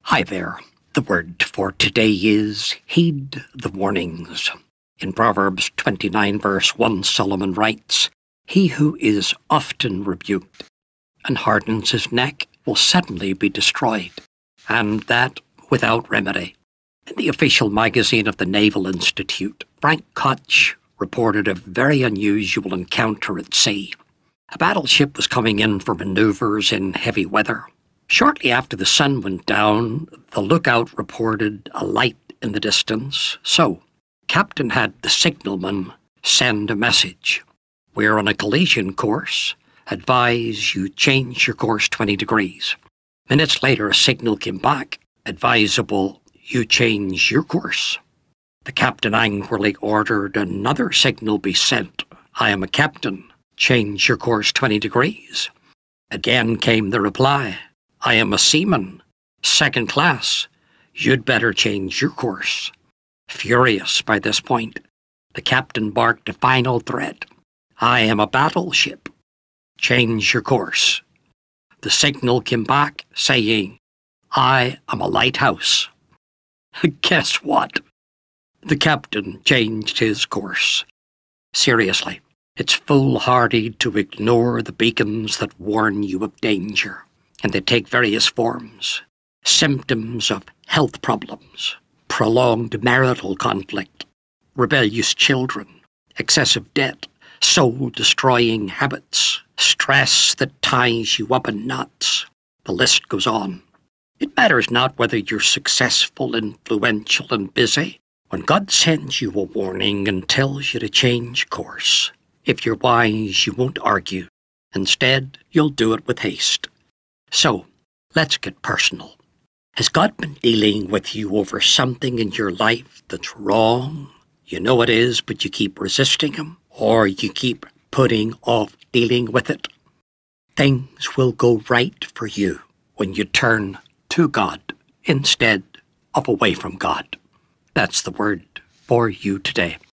Hi there. The word for today is heed the warnings. In Proverbs 29 verse 1, Solomon writes, "He who is often rebuked and hardens his neck will suddenly be destroyed, and that without remedy." In the official magazine of the Naval Institute, Frank Koch reported a very unusual encounter at sea. A battleship was coming in for manoeuvres in heavy weather. Shortly after the sun went down, the lookout reported a light in the distance, so Captain had the signalman send a message. "We're on a collision course. Advise you change your course 20 degrees. Minutes later, a signal came back. "Advisable you change your course." The captain angrily ordered another signal be sent. "I am a captain. Change your course 20 degrees. Again came the reply. "I am a seaman. Second class. You'd better change your course." Furious by this point, the captain barked a final threat. "I am a battleship. Change your course." The signal came back saying, "I am a lighthouse." Guess what? The captain changed his course. Seriously, it's foolhardy to ignore the beacons that warn you of danger, and they take various forms. Symptoms of health problems, prolonged marital conflict, rebellious children, excessive debt, soul-destroying habits, stress that ties you up in knots. The list goes on. It matters not whether you're successful, influential, and busy. When God sends you a warning and tells you to change course, if you're wise, you won't argue. Instead, you'll do it with haste. So, let's get personal. Has God been dealing with you over something in your life that's wrong? You know it is, but you keep resisting Him, or you keep putting off dealing with it. Things will go right for you when you turn to God instead of away from God. That's the word for you today.